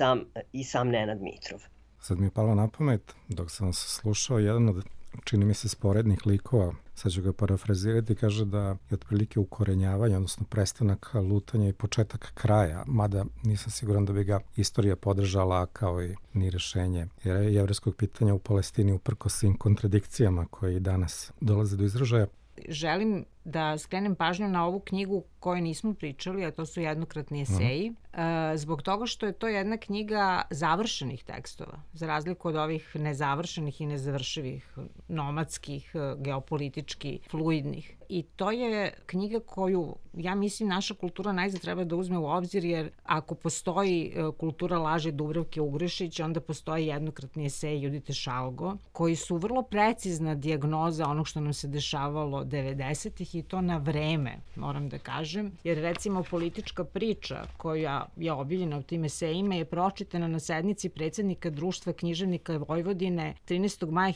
Speaker 4: i sam Nenad Mitrov.
Speaker 3: Sad mi je palo na pamet, dok sam vas slušao, jedan od, čini mi se, sporednih likova, sad ću ga parafrazirati, kaže da je otprilike ukorenjavanje, odnosno prestanak lutanja i početak kraja, mada nisam siguran da bi ga istorija podržala kao i ni rešenje jevrejskog pitanja u Palestini uprkos svim kontradikcijama koje i danas dolaze do izražaja.
Speaker 2: Želim da skrenem pažnju na ovu knjigu koju nismo pričali, a to su jednokratni eseji, zbog toga što je to jedna knjiga završenih tekstova, za razliku od ovih nezavršenih i nezavršivih, nomadskih, geopolitički, fluidnih. I to je knjiga koju, ja mislim, naša kultura najzad treba da uzme u obzir, jer ako postoji kultura laži Dubravke Ugrešić, onda postoji jednokratni esej Judite Šalgo, koji su vrlo precizna dijagnoza onog što nam se dešavalo 90-ih i to na vreme, moram da kažem, jer recimo politička priča koja je objavljena u tim esejima je pročitana na sednici predsjednika Društva književnika Vojvodine 13. maja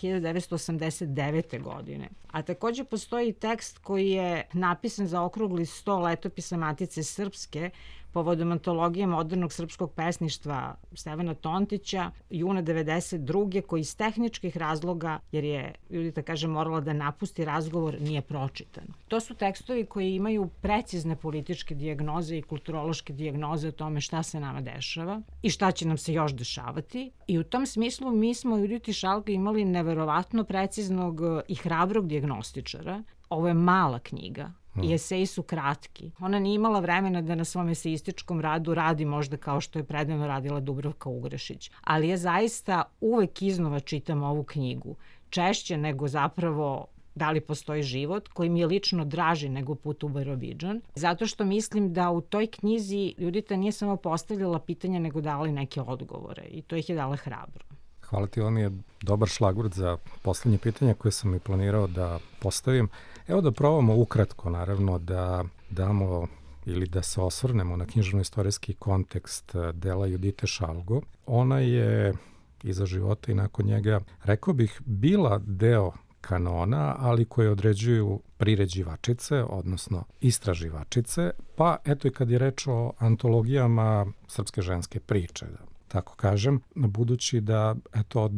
Speaker 2: 1989. godine. A takođe postoji tekst koji je napisan za okrugli 100 letopisa Matice Srpske povodom antologije modernog srpskog pesništva Stevana Tontića, juna 92. koji iz tehničkih razloga, jer je Judita, kaže, morala da napusti razgovor, nije pročitan. To su tekstovi koji imaju precizne političke dijagnoze i kulturološke dijagnoze o tome šta se nama dešava i šta će nam se još dešavati. I u tom smislu mi smo u Juditi Šalgo imali neverovatno preciznog i hrabrog dijagnostičara. Ovo je mala knjiga i eseji su kratki. Ona nije imala vremena da na svom eseističkom radu radi možda kao što je predavno radila Dubravka Ugrešić, ali ja zaista uvek iznova čitam ovu knjigu, češće nego zapravo Da li postoji život, koji mi je lično draži nego Put u Birobiđan, zato što mislim da u toj knjizi Judita nije samo postavljala pitanja, nego dala neke odgovore i to ih je dala hrabro.
Speaker 3: Hvala ti, ovo mi je dobar šlagvort za poslednje pitanje koje sam i planirao da postavim. Evo da probamo ukratko, naravno, da damo ili da se osvrnemo na književno-istorijski kontekst dela Judite Šalgo. Ona je iza života i nakon njega, rekao bih, bila deo kanona, ali koje određuju priređivačice, odnosno istraživačice, pa eto i kad je reč o antologijama srpske ženske priče, tako kažem, budući da eto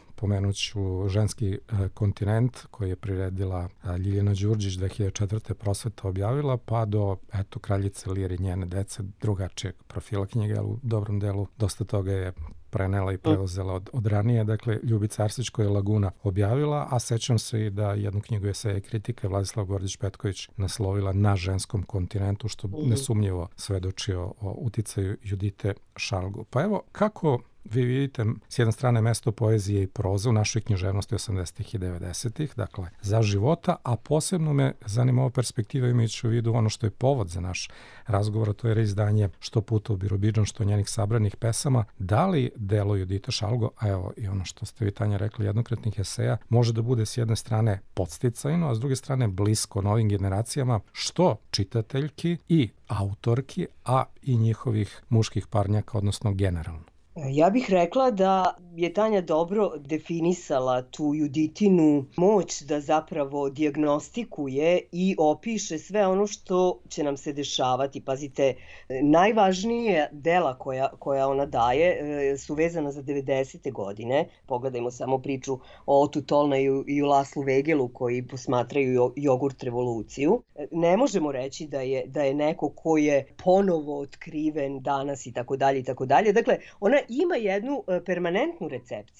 Speaker 3: pomenuću Ženski kontinent koji je priredila Ljiljana Đurđić 2004. Prosveta objavila, pa do eto Kraljice Lir i njene dece, drugačijeg profila knjige, ali u dobrom delu dosta toga je prenela i preuzela od ranije. Dakle, Ljubica Arsić koja je Laguna objavila, a sećam se i da jednu knjigu eseja i kritike Vladislav Gordić-Petković naslovila Na ženskom kontinentu, što nesumnjivo svedoči o uticaju Judite Šalgo. Pa evo, kako vi vidite s jedne strane mesto poezije i proze u našoj književnosti 80. i 90. dakle, za života, a posebno me zanima ova perspektiva imajući u vidu ono što je povod za naš razgovor, a to je reizdanje Što puta u Birobiđan, što njenih sabranih pesama. Da li delo Judite Šalgo, a evo i ono što ste vi, Tanja, rekli, jednokratnih eseja, može da bude s jedne strane podsticajno, a s druge strane blisko novim generacijama, što čitateljki i autorki, a i njihovih muških parnjaka, odnosno generalno?
Speaker 4: Ja bih rekla da je Tanja dobro definisala tu Juditinu moć da zapravo dijagnostikuje i opiše sve ono što će nam se dešavati. Pazite, najvažnije dela koja ona daje su vezana za 90. godine. Pogledajmo samo priču o Otu Tolnaju i o Laslu Vegelu koji posmatraju jogurt revoluciju. Ne možemo reći da je neko ko je ponovo otkriven danas i tako dalje i tako dalje. Dakle, ona ima jednu permanentnu recepciju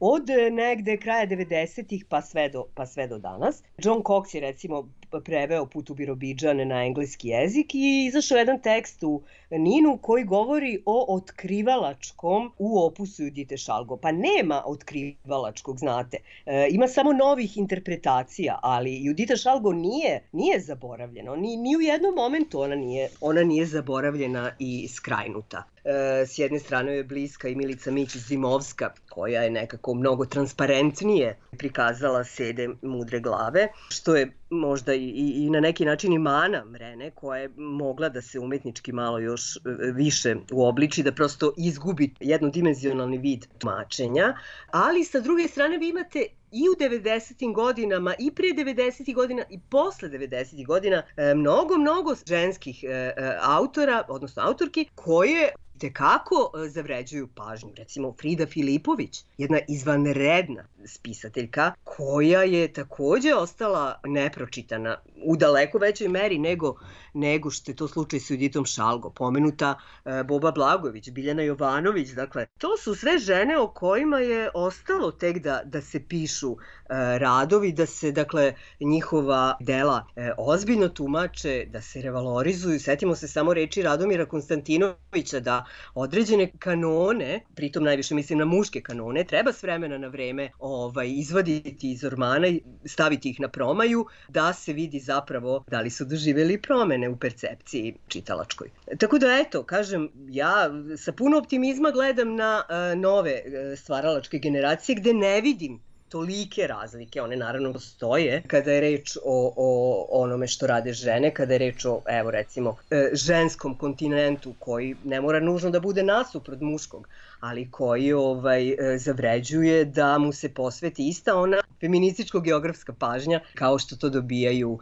Speaker 4: od negde kraja 90-ih pa sve do danas. John Cox je recimo preveo Put u Birobidžan na engleski jezik i izašao jedan tekst u Ninu koji govori o otkrivalačkom u opusu Judite Šalgo. Pa nema otkrivalačkog, znate. Ima samo novih interpretacija, ali Judita Šalgo nije zaboravljena. Ni u jednom momentu ona nije zaboravljena i skrajnuta. S jedne strane je bliska i Milica Mićić-Zimovska, koja je nekako mnogo transparentnije prikazala Sede mudre glave, što je možda i na neki način i mana Mrene, koja je mogla da se umetnički malo još više uobliči, da prosto izgubi jednodimenzionalni vid tumačenja, ali sa druge strane vi imate i u 90. godinama, i pre 90. godina, i posle 90. godina mnogo ženskih autora, odnosno autorki, koje tekako zavređuju pažnju. Recimo Frida Filipović, jedna izvanredna spisateljka koja je takođe ostala nepročitana u daleko većoj meri nego što je to slučaj sa Juditom Šalgo. Pomenuta Boba Blagojević, Biljana Jovanović, dakle, to su sve žene o kojima je ostalo tek da se pišu radovi, da se, dakle, njihova dela ozbiljno tumače, da se revalorizuju. Setimo se samo reči Radomira Konstantinovića da određene kanone, pritom najviše mislim na muške kanone, treba s vremena na vreme izvaditi iz ormana i staviti ih na promaju da se vidi zapravo da li su doživjeli promene u percepciji čitalačkoj. Tako da eto, kažem, ja sa puno optimizma gledam na nove stvaralačke generacije gde ne vidim tolike razlike, one naravno postoje kada je reč o onome što rade žene, kada je reč o, evo recimo, ženskom kontinentu koji ne mora nužno da bude nasuprot muškog, ali koji zavređuje da mu se posveti ista ona feminističko-geografska pažnja kao što to dobijaju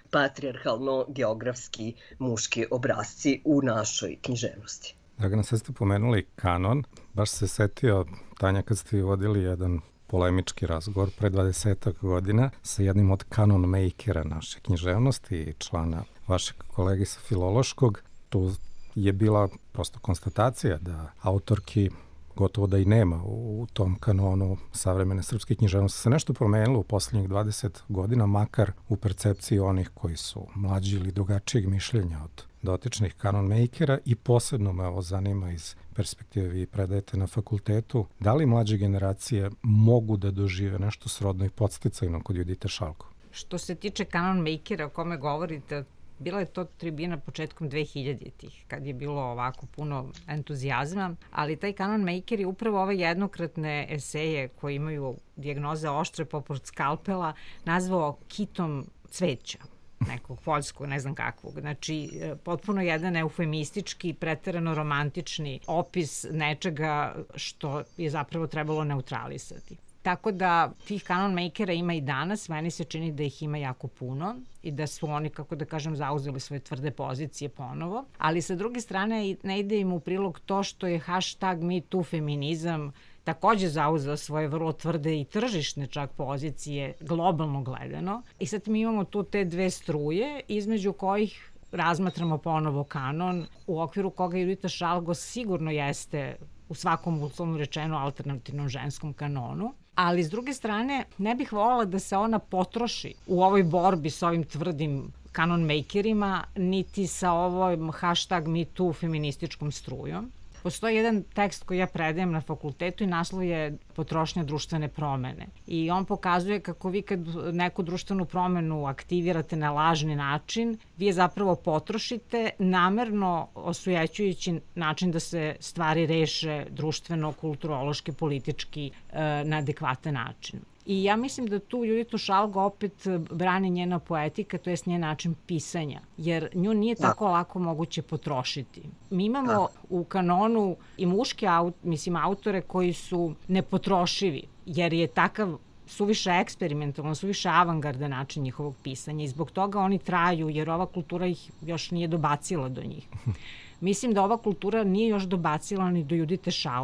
Speaker 4: patrijarhalno-geografski muški obrazci u našoj književnosti.
Speaker 3: Dragana, sad ste pomenuli kanon, baš se setio, Tanja, kad ste vodili jedan polemički razgovor pre 20 godina sa jednim od kanon makera naše književnosti i člana vašeg kolege sa filološkog. Tu je bila prosto konstatacija da autorki gotovo da i nema u tom kanonu savremene srpske književnosti. Se nešto promenilo u poslednjih 20 godina, makar u percepciji onih koji su mlađi ili drugačijeg mišljenja od dotičnih kanon makera, i posebno me ovo zanima iz perspektive, vi predajete na fakultetu, da li mlađe generacije mogu da dožive nešto srodno i podsticajno kod Judite Šalgo?
Speaker 2: Što se tiče kanon makera o kome govorite, bila je to tribina početkom 2000-ih, kad je bilo ovako puno entuzijazma, ali taj kanon maker je upravo ove jednokratne eseje koje imaju dijagnoze oštre poput skalpela nazvao kitom cveća, nekog poljskog, ne znam kakvog. Znači, potpuno jedan eufemistički, preterano romantični opis nečega što je zapravo trebalo neutralisati. Tako da tih kanon makera ima i danas, meni se čini da ih ima jako puno i da su oni, kako da kažem, zauzeli svoje tvrde pozicije ponovo, ali sa druge strane ne ide im u prilog to što je hashtag MeToo feminizam takođe zauzeo svoje vrlo tvrde i tržišne čak pozicije globalno gledano. I sad mi imamo tu te dve struje između kojih razmatramo ponovo kanon u okviru koga Judita Šalgo sigurno jeste u svakom uslovno rečeno alternativnom ženskom kanonu. Ali s druge strane ne bih voljela da se ona potroši u ovoj borbi s ovim tvrdim kanon makerima, niti sa ovoj hashtag MeToo feminističkom strujom. Postoji jedan tekst koji ja predajem na fakultetu i naslov je Potrošnja društvene promene. I on pokazuje kako vi kad neku društvenu promenu aktivirate na lažni način, vi je zapravo potrošite namerno osujećujući način da se stvari reše društveno, kulturološki, politički na adekvatan način. I ja mislim da tu Juditu Šalgo opet brani njena poetika, to jest njen način pisanja, jer nju nije tako lako moguće potrošiti. Mi imamo u kanonu i muške autore koji su nepotrošivi, jer je takav suviše eksperimentalan, suviše avangardan način njihovog pisanja i zbog toga oni traju, jer ova kultura ih još nije dobacila do njih. Mislim da ova kultura nije još dobacila ni do Judite Šalgo,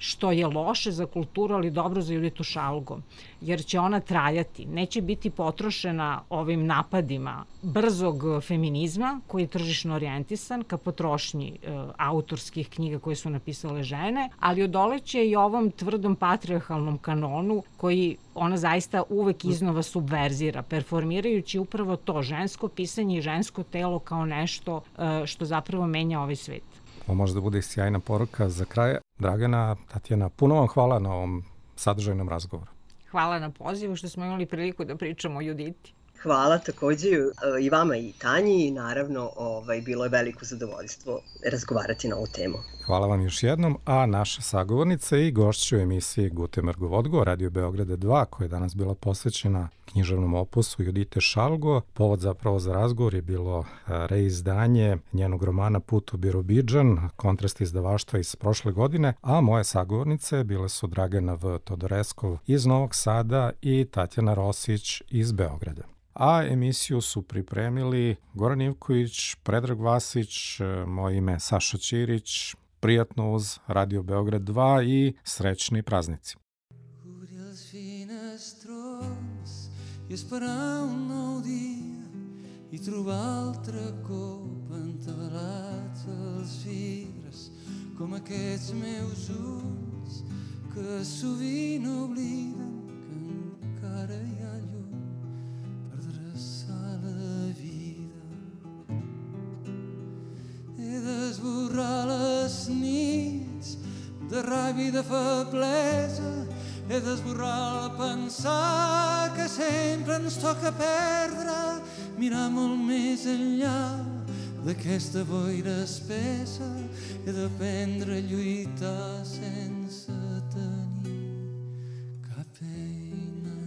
Speaker 2: što je loše za kulturu, ali dobro za Juditu Šalgo, jer će ona trajati. Neće biti potrošena ovim napadima brzog feminizma, koji je tržišno orijentisan ka potrošnji autorskih knjiga koje su napisale žene, ali odoleće i ovom tvrdom patrijarhalnom kanonu koji ona zaista uvek iznova subverzira, performirajući upravo to žensko pisanje i žensko telo kao nešto što zapravo menja ovaj svet.
Speaker 3: Ovo može da bude sjajna poruka za kraj. Dragana, Tatjana, puno vam hvala na ovom sadržajnom razgovoru.
Speaker 2: Hvala na pozivu što smo imali priliku da pričamo o Juditi.
Speaker 4: Hvala takođe i vama i Tanji i naravno bilo je veliko zadovoljstvo razgovarati na ovu temu.
Speaker 3: Hvala vam još jednom, a naša sagovornica i gošća u emisiji Gutenbergov odgovor Radio Beograda 2, koja je danas bila posvećena književnom opusu Judite Šalgo. Povod zapravo za razgovor je bilo reizdanje njenog romana Put u Birobidžan, Kontrast izdavaštva iz prošle godine, a moje sagovornice bile su Dragana V. Todoreskov iz Novog Sada i Tatjana Rosić iz Beograda. A emisiju su pripremili Goran Ivković, Predrag Vasić, moje ime Saša Ćirić, prijatno uz Radio Beograd 2 i srećni praznici.
Speaker 5: I esperar nou dia i trobar altre cop entelats als vidres com aquests meus ulls que sovint obliden que encara hi ha llum per dreçar la vida. He d'esborrar les nits de ràbia i de feblesa. He d'esborrar el pensar que sempre ens toca perdre, mirar molt més enllà d'aquesta boira espessa. He d'aprendre a lluitar sense tenir cap eina.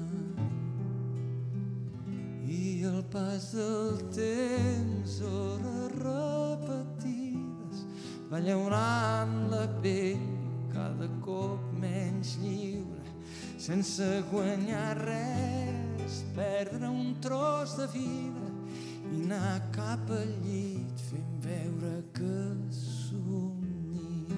Speaker 5: I el pas del temps, hores repetides, va llaurant la pell cada cop menys lliure, sense guanyar res, perdre un tros de vida i anar cap al llit fent veure que somnies.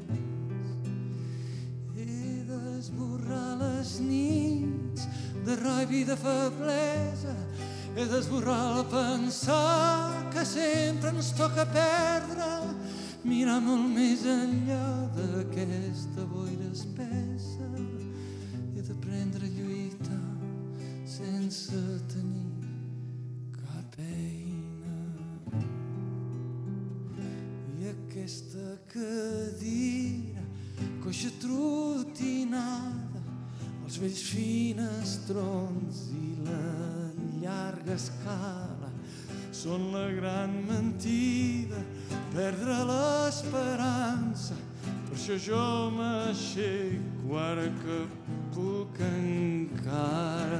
Speaker 5: He d'esborrar les nits de ràbia i de feblesa. He d'esborrar el pensar que sempre ens toca perdre, mirar molt més enllà d'aquesta boira espessa. He d'aprendre a lluitar sense tenir cap eina. I aquesta cadira, coixa trotinada, els vells finestrons i la llarga escala són la gran mentida, perdre l'esperança. Per això jo m'aixeco ara que puc encara.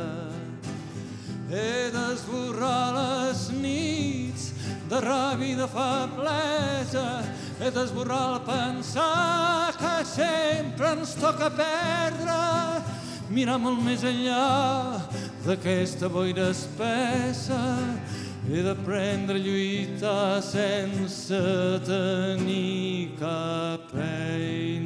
Speaker 5: He d'esborrar les nits de ràbia i de feblesa. He d'esborrar el pensar que sempre ens toca perdre, mirar molt més enllà d'aquesta boira espessa. He d'aprendre a lluitar sense tenir cap eina.